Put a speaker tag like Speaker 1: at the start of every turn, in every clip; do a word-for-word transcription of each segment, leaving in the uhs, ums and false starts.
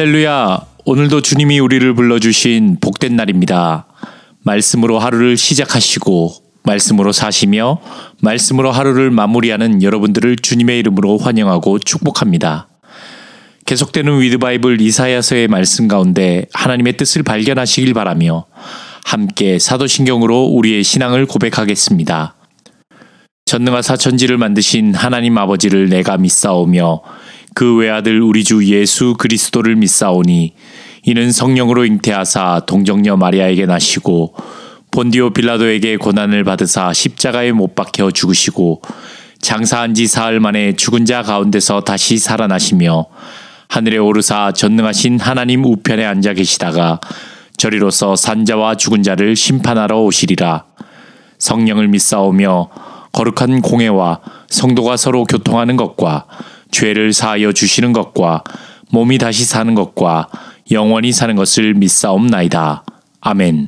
Speaker 1: 할렐루야! 오늘도 주님이 우리를 불러주신 복된 날입니다. 말씀으로 하루를 시작하시고 말씀으로 사시며 말씀으로 하루를 마무리하는 여러분들을 주님의 이름으로 환영하고 축복합니다. 계속되는 위드바이블 이사야서의 말씀 가운데 하나님의 뜻을 발견하시길 바라며 함께 사도신경으로 우리의 신앙을 고백하겠습니다. 전능하사 천지를 만드신 하나님 아버지를 내가 믿사오며 그 외아들 우리 주 예수 그리스도를 믿사오니 이는 성령으로 잉태하사 동정녀 마리아에게 나시고 본디오 빌라도에게 고난을 받으사 십자가에 못 박혀 죽으시고 장사한 지 사흘 만에 죽은 자 가운데서 다시 살아나시며 하늘에 오르사 전능하신 하나님 우편에 앉아 계시다가 저리로서 산자와 죽은 자를 심판하러 오시리라. 성령을 믿사오며 거룩한 공회와 성도가 서로 교통하는 것과 죄를 사하여 주시는 것과 몸이 다시 사는 것과 영원히 사는 것을 믿사옵나이다. 아멘.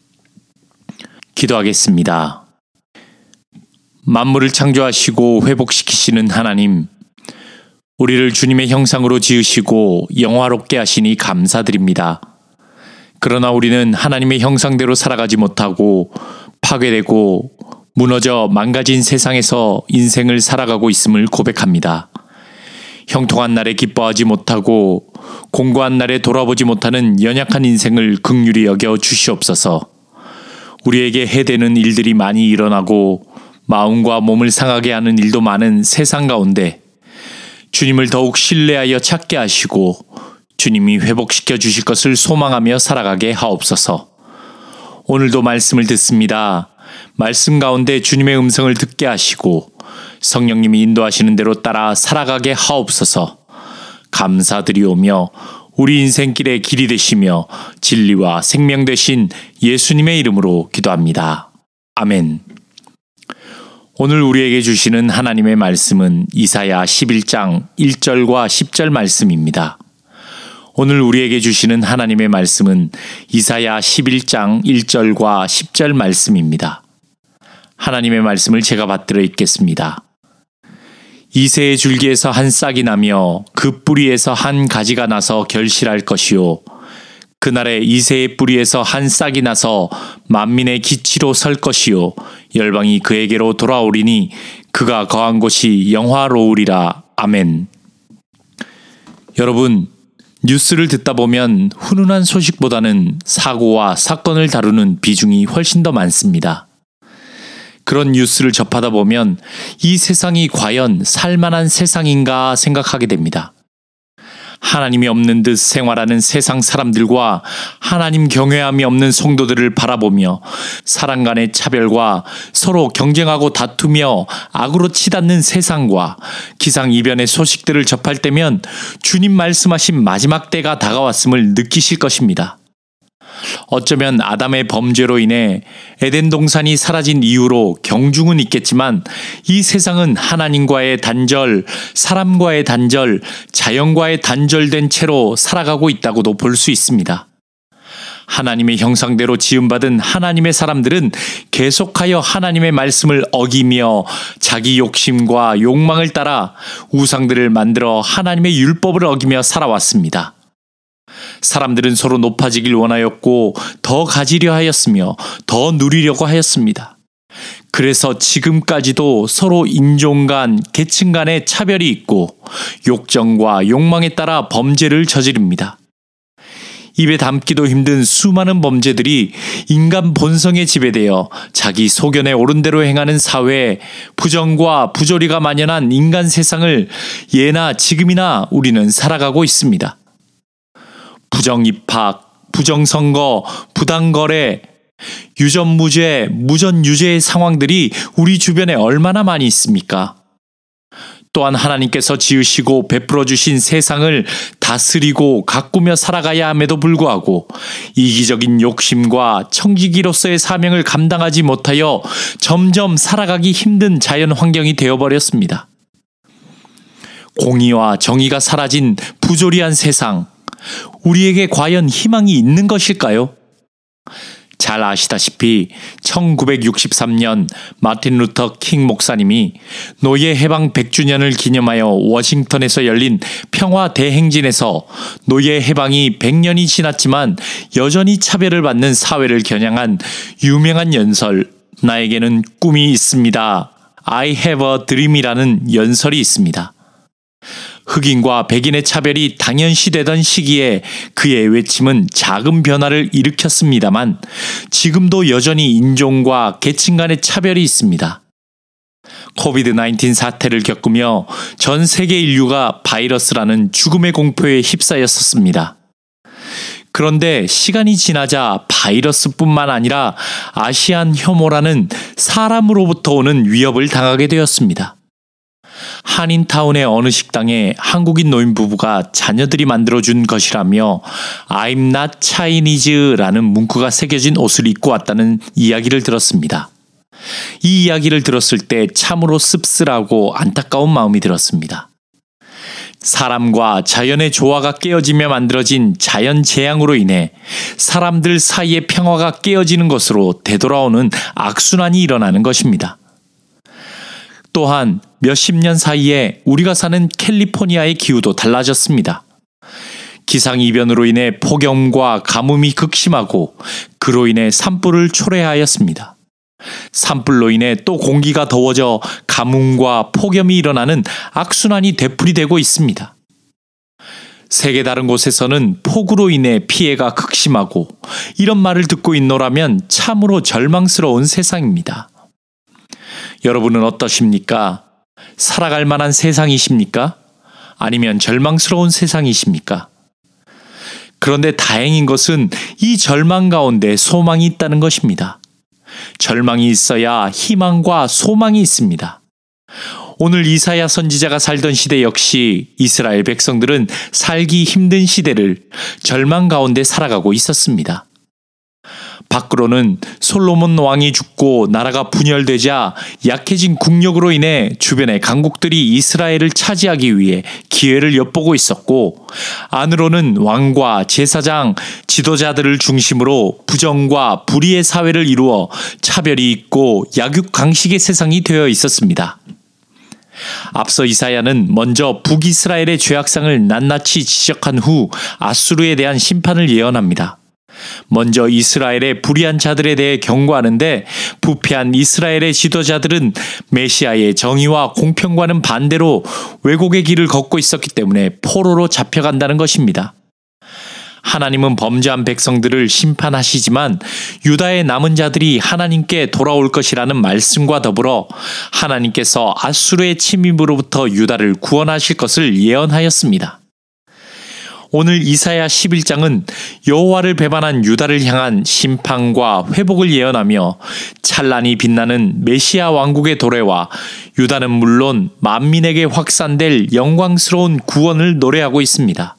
Speaker 1: 기도하겠습니다. 만물을 창조하시고 회복시키시는 하나님, 우리를 주님의 형상으로 지으시고 영화롭게 하시니 감사드립니다. 그러나 우리는 하나님의 형상대로 살아가지 못하고 파괴되고 무너져 망가진 세상에서 인생을 살아가고 있음을 고백합니다. 형통한 날에 기뻐하지 못하고 공고한 날에 돌아보지 못하는 연약한 인생을 긍휼히 여겨 주시옵소서. 우리에게 해대는 일들이 많이 일어나고 마음과 몸을 상하게 하는 일도 많은 세상 가운데 주님을 더욱 신뢰하여 찾게 하시고 주님이 회복시켜 주실 것을 소망하며 살아가게 하옵소서. 오늘도 말씀을 듣습니다. 말씀 가운데 주님의 음성을 듣게 하시고 성령님이 인도하시는 대로 따라 살아가게 하옵소서. 감사드리오며 우리 인생길의 길이 되시며 진리와 생명 되신 예수님의 이름으로 기도합니다. 아멘. 오늘 우리에게 주시는 하나님의 말씀은 이사야 십일 장 일 절과 십 절 말씀입니다. 오늘 우리에게 주시는 하나님의 말씀은 이사야 십일 장 일 절과 십 절 말씀입니다. 하나님의 말씀을 제가 받들어 읽겠습니다. 이새의 줄기에서 한 싹이 나며 그 뿌리에서 한 가지가 나서 결실할 것이요. 그날에 이새의 뿌리에서 한 싹이 나서 만민의 기치로 설 것이요. 열방이 그에게로 돌아오리니 그가 거한 곳이 영화로우리라. 아멘. 여러분, 뉴스를 듣다 보면 훈훈한 소식보다는 사고와 사건을 다루는 비중이 훨씬 더 많습니다. 그런 뉴스를 접하다 보면 이 세상이 과연 살만한 세상인가 생각하게 됩니다. 하나님이 없는 듯 생활하는 세상 사람들과 하나님 경외함이 없는 성도들을 바라보며 사람 간의 차별과 서로 경쟁하고 다투며 악으로 치닫는 세상과 기상이변의 소식들을 접할 때면 주님 말씀하신 마지막 때가 다가왔음을 느끼실 것입니다. 어쩌면 아담의 범죄로 인해 에덴 동산이 사라진 이유로 경중은 있겠지만 이 세상은 하나님과의 단절, 사람과의 단절, 자연과의 단절된 채로 살아가고 있다고도 볼 수 있습니다. 하나님의 형상대로 지음받은 하나님의 사람들은 계속하여 하나님의 말씀을 어기며 자기 욕심과 욕망을 따라 우상들을 만들어 하나님의 율법을 어기며 살아왔습니다. 사람들은 서로 높아지길 원하였고 더 가지려 하였으며 더 누리려고 하였습니다. 그래서 지금까지도 서로 인종 간, 계층 간의 차별이 있고 욕정과 욕망에 따라 범죄를 저지릅니다. 입에 담기도 힘든 수많은 범죄들이 인간 본성에 지배되어 자기 소견에 옳은 대로 행하는 사회에 부정과 부조리가 만연한 인간 세상을 예나 지금이나 우리는 살아가고 있습니다. 부정입학, 부정선거, 부당거래, 유전무죄, 무전유죄의 상황들이 우리 주변에 얼마나 많이 있습니까? 또한 하나님께서 지으시고 베풀어 주신 세상을 다스리고 가꾸며 살아가야 함에도 불구하고 이기적인 욕심과 청지기로서의 사명을 감당하지 못하여 점점 살아가기 힘든 자연 환경이 되어버렸습니다. 공의와 정의가 사라진 부조리한 세상, 우리에게 과연 희망이 있는 것일까요? 잘 아시다시피 천구백육십삼 년 마틴 루터 킹 목사님이 노예 해방 백 주년을 기념하여 워싱턴에서 열린 평화 대행진에서 노예 해방이 백 년이 지났지만 여전히 차별을 받는 사회를 겨냥한 유명한 연설, 나에게는 꿈이 있습니다. I have a dream이라는 연설이 있습니다. 흑인과 백인의 차별이 당연시되던 시기에 그의 외침은 작은 변화를 일으켰습니다만 지금도 여전히 인종과 계층 간의 차별이 있습니다. 코비드 나인틴 사태를 겪으며 전 세계 인류가 바이러스라는 죽음의 공포에 휩싸였었습니다. 그런데 시간이 지나자 바이러스뿐만 아니라 아시안 혐오라는 사람으로부터 오는 위협을 당하게 되었습니다. 한인타운의 어느 식당에 한국인 노인 부부가 자녀들이 만들어준 것이라며 I'm not Chinese라는 문구가 새겨진 옷을 입고 왔다는 이야기를 들었습니다. 이 이야기를 들었을 때 참으로 씁쓸하고 안타까운 마음이 들었습니다. 사람과 자연의 조화가 깨어지며 만들어진 자연재앙으로 인해 사람들 사이의 평화가 깨어지는 것으로 되돌아오는 악순환이 일어나는 것입니다. 또한 몇십 년 사이에 우리가 사는 캘리포니아의 기후도 달라졌습니다. 기상이변으로 인해 폭염과 가뭄이 극심하고 그로 인해 산불을 초래하였습니다. 산불로 인해 또 공기가 더워져 가뭄과 폭염이 일어나는 악순환이 되풀이되고 있습니다. 세계 다른 곳에서는 폭우로 인해 피해가 극심하고 이런 말을 듣고 있노라면 참으로 절망스러운 세상입니다. 여러분은 어떠십니까? 살아갈 만한 세상이십니까? 아니면 절망스러운 세상이십니까? 그런데 다행인 것은 이 절망 가운데 소망이 있다는 것입니다. 절망이 있어야 희망과 소망이 있습니다. 오늘 이사야 선지자가 살던 시대 역시 이스라엘 백성들은 살기 힘든 시대를 절망 가운데 살아가고 있었습니다. 밖으로는 솔로몬 왕이 죽고 나라가 분열되자 약해진 국력으로 인해 주변의 강국들이 이스라엘을 차지하기 위해 기회를 엿보고 있었고, 안으로는 왕과 제사장, 지도자들을 중심으로 부정과 불의의 사회를 이루어 차별이 있고 약육강식의 세상이 되어 있었습니다. 앞서 이사야는 먼저 북이스라엘의 죄악상을 낱낱이 지적한 후 아수르에 대한 심판을 예언합니다. 먼저 이스라엘의 불의한 자들에 대해 경고하는데 부패한 이스라엘의 지도자들은 메시아의 정의와 공평과는 반대로 왜곡의 길을 걷고 있었기 때문에 포로로 잡혀간다는 것입니다. 하나님은 범죄한 백성들을 심판하시지만 유다의 남은 자들이 하나님께 돌아올 것이라는 말씀과 더불어 하나님께서 아수르의 침입으로부터 유다를 구원하실 것을 예언하였습니다. 오늘 이사야 십일 장은 여호와를 배반한 유다를 향한 심판과 회복을 예언하며 찬란히 빛나는 메시아 왕국의 도래와 유다는 물론 만민에게 확산될 영광스러운 구원을 노래하고 있습니다.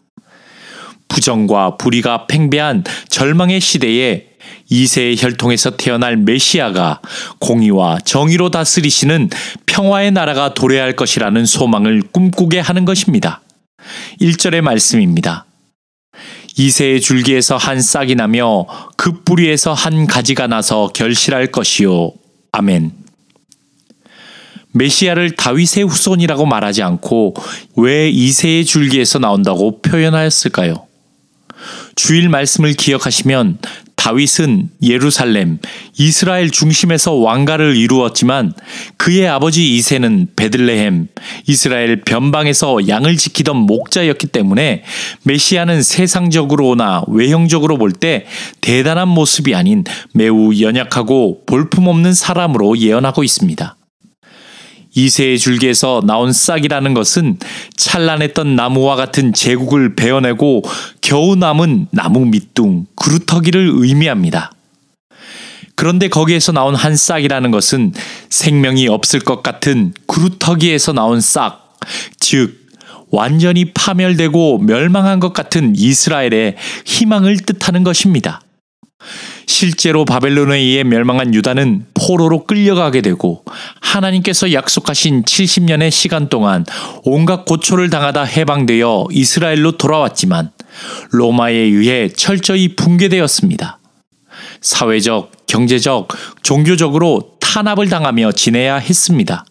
Speaker 1: 부정과 불의가 팽배한 절망의 시대에 이새의 혈통에서 태어날 메시아가 공의와 정의로 다스리시는 평화의 나라가 도래할 것이라는 소망을 꿈꾸게 하는 것입니다. 일 절의 말씀입니다. 이새의 줄기에서 한 싹이 나며 그 뿌리에서 한 가지가 나서 결실할 것이요. 아멘. 메시아를 다윗의 후손이라고 말하지 않고 왜 이새의 줄기에서 나온다고 표현하였을까요? 주일 말씀을 기억하시면 다윗은 예루살렘, 이스라엘 중심에서 왕가를 이루었지만 그의 아버지 이새는 베들레헴, 이스라엘 변방에서 양을 지키던 목자였기 때문에 메시아는 세상적으로나 외형적으로 볼 때 대단한 모습이 아닌 매우 연약하고 볼품없는 사람으로 예언하고 있습니다. 이새의 줄기에서 나온 싹이라는 것은 찬란했던 나무와 같은 제국을 베어내고 겨우 남은 나무 밑둥, 그루터기를 의미합니다. 그런데 거기에서 나온 한 싹이라는 것은 생명이 없을 것 같은 그루터기에서 나온 싹, 즉 완전히 파멸되고 멸망한 것 같은 이스라엘의 희망을 뜻하는 것입니다. 실제로 바벨론에 의해 멸망한 유다는 포로로 끌려가게 되고 하나님께서 약속하신 칠십 년의 시간 동안 온갖 고초를 당하다 해방되어 이스라엘로 돌아왔지만 로마에 의해 철저히 붕괴되었습니다. 사회적, 경제적, 종교적으로 탄압을 당하며 지내야 했습니다.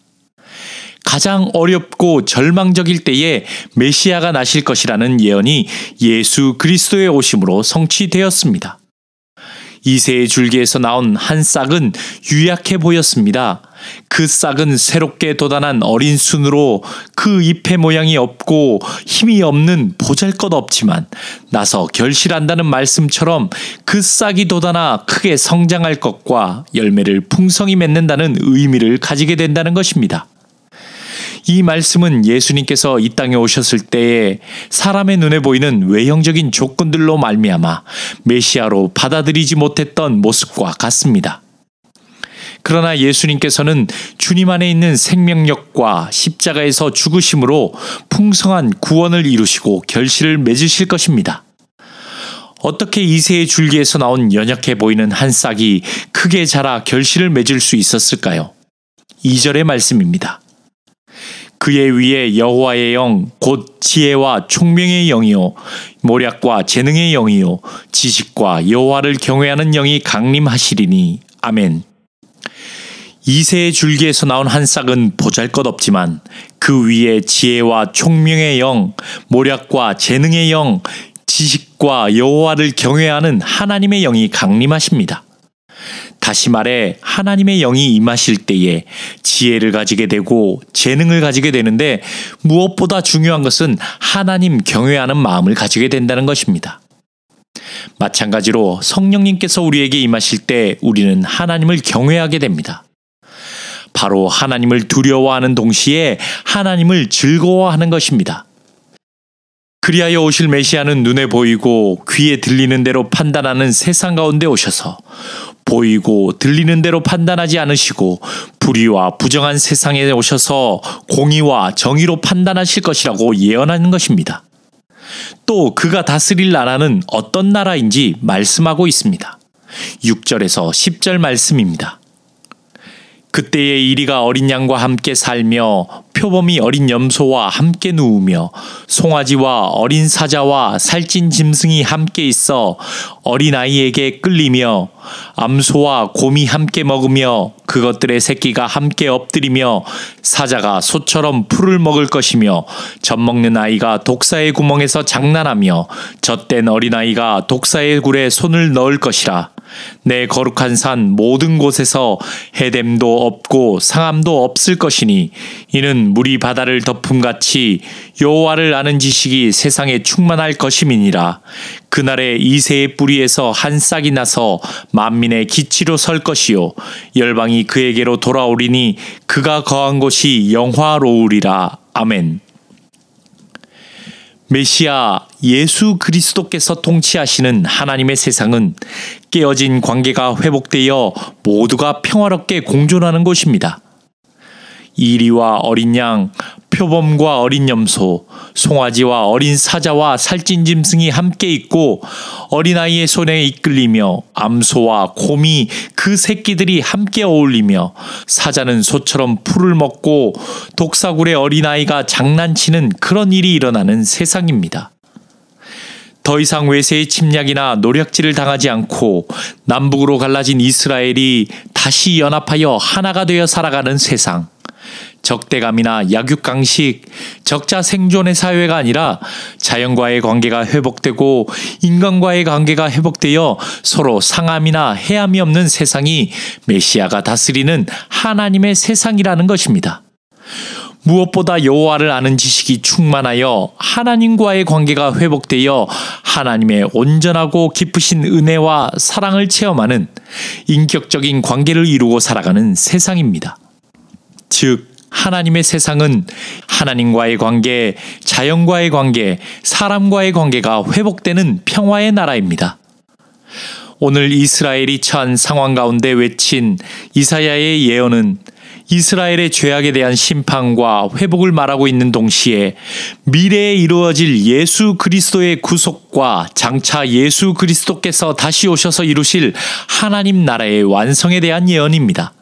Speaker 1: 가장 어렵고 절망적일 때에 메시아가 나실 것이라는 예언이 예수 그리스도의 오심으로 성취되었습니다. 이새의 줄기에서 나온 한 싹은 유약해 보였습니다. 그 싹은 새롭게 돋아난 어린 순으로 그 잎의 모양이 없고 힘이 없는 보잘것없지만 나서 결실한다는 말씀처럼 그 싹이 돋아나 크게 성장할 것과 열매를 풍성히 맺는다는 의미를 가지게 된다는 것입니다. 이 말씀은 예수님께서 이 땅에 오셨을 때에 사람의 눈에 보이는 외형적인 조건들로 말미암아 메시아로 받아들이지 못했던 모습과 같습니다. 그러나 예수님께서는 주님 안에 있는 생명력과 십자가에서 죽으심으로 풍성한 구원을 이루시고 결실을 맺으실 것입니다. 어떻게 이새의 줄기에서 나온 연약해 보이는 한 싹이 크게 자라 결실을 맺을 수 있었을까요? 이 절의 말씀입니다. 그의 위에 여호와의 영 곧 지혜와 총명의 영이요 모략과 재능의 영이요 지식과 여호와를 경외하는 영이 강림하시리니 아멘. 이새의 줄기에서 나온 한 싹은 보잘것없지만 그 위에 지혜와 총명의 영, 모략과 재능의 영, 지식과 여호와를 경외하는 하나님의 영이 강림하십니다. 다시 말해 하나님의 영이 임하실 때에 지혜를 가지게 되고 재능을 가지게 되는데 무엇보다 중요한 것은 하나님 경외하는 마음을 가지게 된다는 것입니다. 마찬가지로 성령님께서 우리에게 임하실 때 우리는 하나님을 경외하게 됩니다. 바로 하나님을 두려워하는 동시에 하나님을 즐거워하는 것입니다. 그리하여 오실 메시아는 눈에 보이고 귀에 들리는 대로 판단하는 세상 가운데 오셔서 보이고 들리는 대로 판단하지 않으시고 불의와 부정한 세상에 오셔서 공의와 정의로 판단하실 것이라고 예언하는 것입니다. 또 그가 다스릴 나라는 어떤 나라인지 말씀하고 있습니다. 육 절에서 십 절 말씀입니다. 그때에 이리가 어린 양과 함께 살며 표범이 어린 염소와 함께 누우며 송아지와 어린 사자와 살찐 짐승이 함께 있어 어린아이에게 끌리며 암소와 곰이 함께 먹으며 그것들의 새끼가 함께 엎드리며 사자가 소처럼 풀을 먹을 것이며 젖먹는 아이가 독사의 구멍에서 장난하며 젖된 어린아이가 독사의 굴에 손을 넣을 것이라. 내 거룩한 산 모든 곳에서 해됨도 없고 상함도 없을 것이니 이는 물이 바다를 덮음같이 여호와를 아는 지식이 세상에 충만할 것임이니라. 그날에 이새의 뿌리에서 한 싹이 나서 만민의 기치로 설 것이요 열방이 그에게로 돌아오리니 그가 거한 곳이 영화로우리라. 아멘. 메시아 예수 그리스도께서 통치하시는 하나님의 세상은 깨어진 관계가 회복되어 모두가 평화롭게 공존하는 곳입니다. 이리와 어린 양, 표범과 어린 염소, 송아지와 어린 사자와 살찐 짐승이 함께 있고 어린아이의 손에 이끌리며 암소와 곰이 그 새끼들이 함께 어울리며 사자는 소처럼 풀을 먹고 독사굴의 어린아이가 장난치는 그런 일이 일어나는 세상입니다. 더 이상 외세의 침략이나 노략질을 당하지 않고 남북으로 갈라진 이스라엘이 다시 연합하여 하나가 되어 살아가는 세상. 적대감이나 약육강식, 적자 생존의 사회가 아니라 자연과의 관계가 회복되고 인간과의 관계가 회복되어 서로 상함이나 해함이 없는 세상이 메시아가 다스리는 하나님의 세상이라는 것입니다. 무엇보다 여호와를 아는 지식이 충만하여 하나님과의 관계가 회복되어 하나님의 온전하고 깊으신 은혜와 사랑을 체험하는 인격적인 관계를 이루고 살아가는 세상입니다. 즉 하나님의 세상은 하나님과의 관계, 자연과의 관계, 사람과의 관계가 회복되는 평화의 나라입니다. 오늘 이스라엘이 처한 상황 가운데 외친 이사야의 예언은 이스라엘의 죄악에 대한 심판과 회복을 말하고 있는 동시에 미래에 이루어질 예수 그리스도의 구속과 장차 예수 그리스도께서 다시 오셔서 이루실 하나님 나라의 완성에 대한 예언입니다.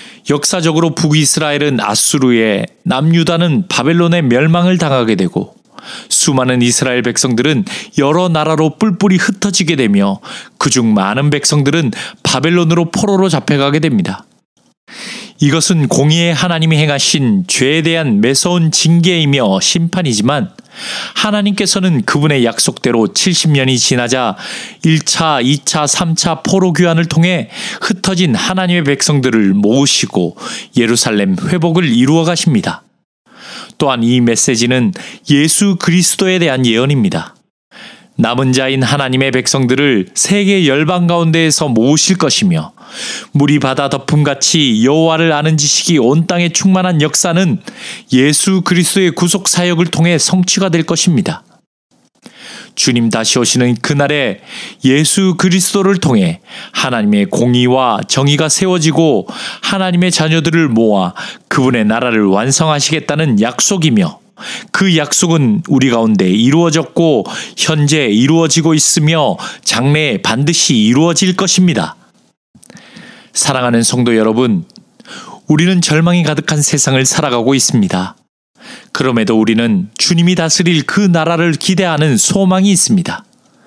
Speaker 1: 역사적으로 북이스라엘은 아수르에, 남유다는 바벨론의 멸망을 당하게 되고 수많은 이스라엘 백성들은 여러 나라로 뿔뿔이 흩어지게 되며 그중 많은 백성들은 바벨론으로 포로로 잡혀가게 됩니다. 이것은 공의의 하나님이 행하신 죄에 대한 매서운 징계이며 심판이지만 하나님께서는 그분의 약속대로 칠십 년이 지나자 일 차, 이 차, 삼 차 포로 귀환을 통해 흩어진 하나님의 백성들을 모으시고 예루살렘 회복을 이루어 가십니다. 또한 이 메시지는 예수 그리스도에 대한 예언입니다. 남은 자인 하나님의 백성들을 세계 열방 가운데에서 모으실 것이며 물이 바다 덮음같이 여호와를 아는 지식이 온 땅에 충만한 역사는 예수 그리스도의 구속 사역을 통해 성취가 될 것입니다. 주님 다시 오시는 그날에 예수 그리스도를 통해 하나님의 공의와 정의가 세워지고 하나님의 자녀들을 모아 그분의 나라를 완성하시겠다는 약속이며 그 약속은 우리 가운데 이루어졌고 현재 이루어지고 있으며 장래에 반드시 이루어질 것입니다. 사랑하는 성도 여러분, 우리는 절망이 가득한 세상을 살아가고 있습니다. 그럼에도 우리는 주님이 다스릴 그 나라를 기대하는 소망이 있습니다.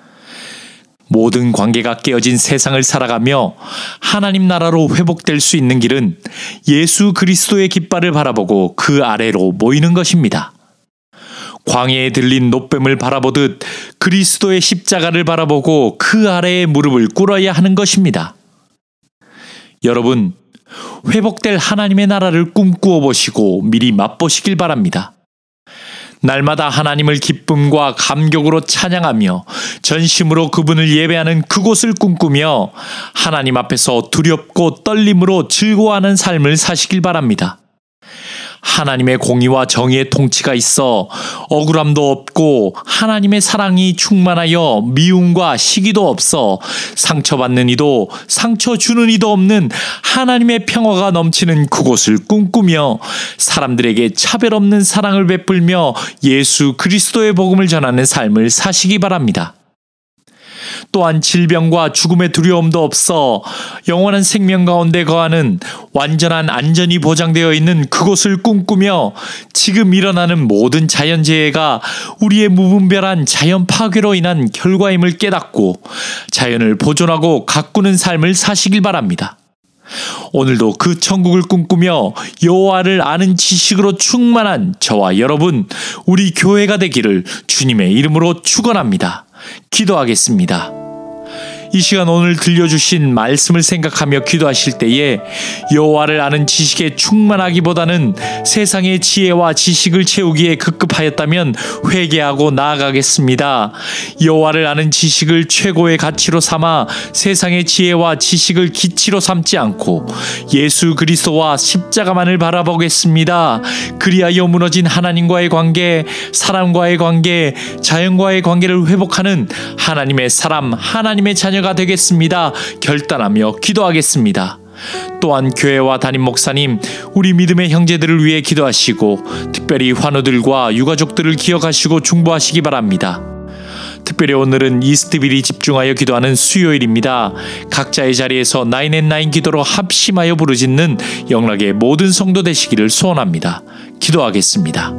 Speaker 1: 모든 관계가 깨어진 세상을 살아가며 하나님 나라로 회복될 수 있는 길은 예수 그리스도의 깃발을 바라보고 그 아래로 모이는 것입니다. 광야에 들린 놋뱀을 바라보듯 그리스도의 십자가를 바라보고 그 아래에 무릎을 꿇어야 하는 것입니다. 여러분, 회복될 하나님의 나라를 꿈꾸어 보시고 미리 맛보시길 바랍니다. 날마다 하나님을 기쁨과 감격으로 찬양하며 전심으로 그분을 예배하는 그곳을 꿈꾸며 하나님 앞에서 두렵고 떨림으로 즐거워하는 삶을 사시길 바랍니다. 하나님의 공의와 정의의 통치가 있어 억울함도 없고 하나님의 사랑이 충만하여 미움과 시기도 없어 상처받는 이도 상처 주는 이도 없는 하나님의 평화가 넘치는 그곳을 꿈꾸며 사람들에게 차별 없는 사랑을 베풀며 예수 그리스도의 복음을 전하는 삶을 사시기 바랍니다. 또한 질병과 죽음의 두려움도 없어 영원한 생명 가운데 거하는 완전한 안전이 보장되어 있는 그곳을 꿈꾸며 지금 일어나는 모든 자연재해가 우리의 무분별한 자연 파괴로 인한 결과임을 깨닫고 자연을 보존하고 가꾸는 삶을 사시길 바랍니다. 오늘도 그 천국을 꿈꾸며 여호와를 아는 지식으로 충만한 저와 여러분, 우리 교회가 되기를 주님의 이름으로 축원합니다. 기도하겠습니다. 이 시간 오늘 들려주신 말씀을 생각하며 기도하실 때에 여호와를 아는 지식에 충만하기보다는 세상의 지혜와 지식을 채우기에 급급하였다면 회개하고 나아가겠습니다. 여호와를 아는 지식을 최고의 가치로 삼아 세상의 지혜와 지식을 기치로 삼지 않고 예수 그리스도와 십자가만을 바라보겠습니다. 그리하여 무너진 하나님과의 관계, 사람과의 관계, 자연과의 관계를 회복하는 하나님의 사람, 하나님의 자녀 가 되겠습니다. 결단하며 기도하겠습니다. 또한 교회와 담임 목사님, 우리 믿음의 형제들을 위해 기도하시고 특별히 환우들과 유가족들을 기억하시고 중보하시기 바랍니다. 특별히 오늘은 이스트빌이 집중하여 기도하는 수요일입니다. 각자의 자리에서 나인앤나인 기도로 합심하여 부르짖는 영락의 모든 성도 되시기를 소원합니다. 기도하겠습니다.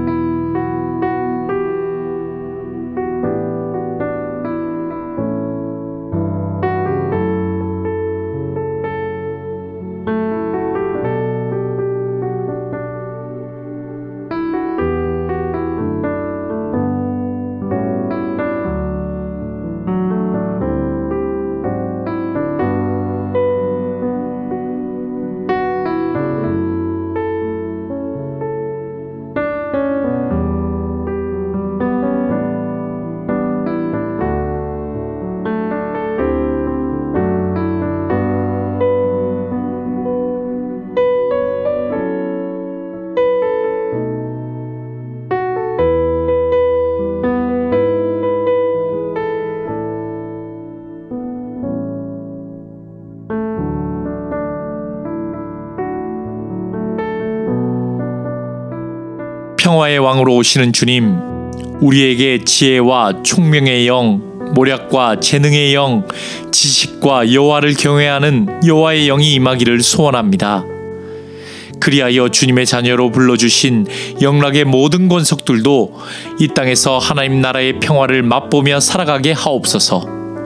Speaker 1: 평화의 왕으로 오시는 주님, 우리에게 지혜와 총명의 영, 모략과 재능의 영, 지식과 여호와를 경외하는 여호와의 영이 임하기를 소원합니다. 그 그리하여 주님의 자녀로 불러주신 영락의 모든 권속들도 이 땅에서 하나님 나라의 평화를 맛보며 살아가게 하옵소서.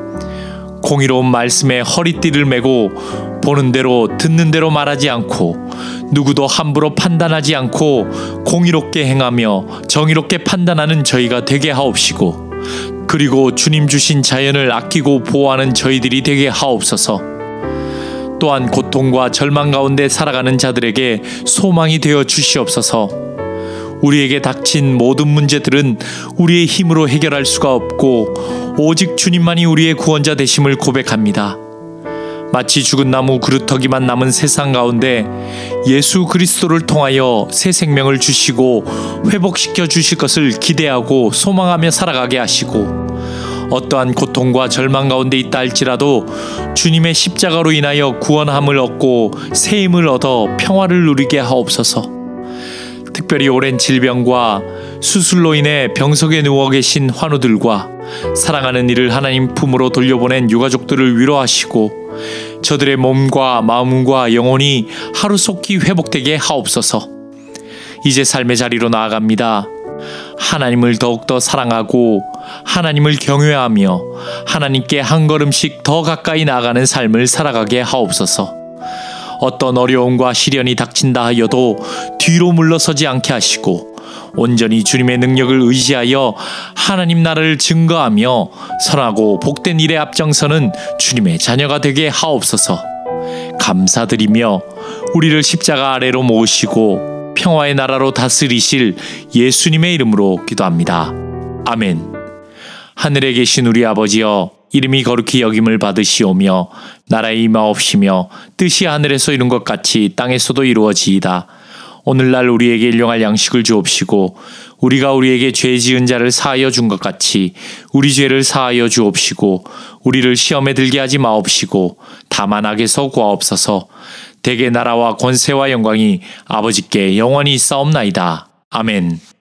Speaker 1: 공의로운 말씀에 허리띠를 메고 보는 대로 듣는 대로 말하지 않고 누구도 함부로 판단하지 않고 공의롭게 행하며 정의롭게 판단하는 저희가 되게 하옵시고, 그리고 주님 주신 자연을 아끼고 보호하는 저희들이 되게 하옵소서. 또한 고통과 절망 가운데 살아가는 자들에게 소망이 되어 주시옵소서. 우리에게 닥친 모든 문제들은 우리의 힘으로 해결할 수가 없고 오직 주님만이 우리의 구원자 되심을 고백합니다. 마치 죽은 나무 그루터기만 남은 세상 가운데 예수 그리스도를 통하여 새 생명을 주시고 회복시켜 주실 것을 기대하고 소망하며 살아가게 하시고, 어떠한 고통과 절망 가운데 있다 할지라도 주님의 십자가로 인하여 구원함을 얻고 새 힘을 얻어 평화를 누리게 하옵소서. 특별히 오랜 질병과 수술로 인해 병석에 누워 계신 환우들과 사랑하는 이를 하나님 품으로 돌려보낸 유가족들을 위로하시고 저들의 몸과 마음과 영혼이 하루속히 회복되게 하옵소서. 이제 삶의 자리로 나아갑니다. 하나님을 더욱더 사랑하고 하나님을 경외하며 하나님께 한 걸음씩 더 가까이 나아가는 삶을 살아가게 하옵소서. 어떤 어려움과 시련이 닥친다 하여도 뒤로 물러서지 않게 하시고 온전히 주님의 능력을 의지하여 하나님 나라를 증거하며 선하고 복된 일에 앞장서는 주님의 자녀가 되게 하옵소서. 감사드리며 우리를 십자가 아래로 모으시고 평화의 나라로 다스리실 예수님의 이름으로 기도합니다. 아멘. 하늘에 계신 우리 아버지여, 이름이 거룩히 여김을 받으시오며 나라의 임하옵시며 뜻이 하늘에서 이룬 것 같이 땅에서도 이루어지이다. 오늘날 우리에게 일용할 양식을 주옵시고 우리가 우리에게 죄 지은 자를 사하여 준 것 같이 우리 죄를 사하여 주옵시고 우리를 시험에 들게 하지 마옵시고 다만 악에서 구하옵소서. 대개 나라와 권세와 영광이 아버지께 영원히 있사옵나이다. 아멘.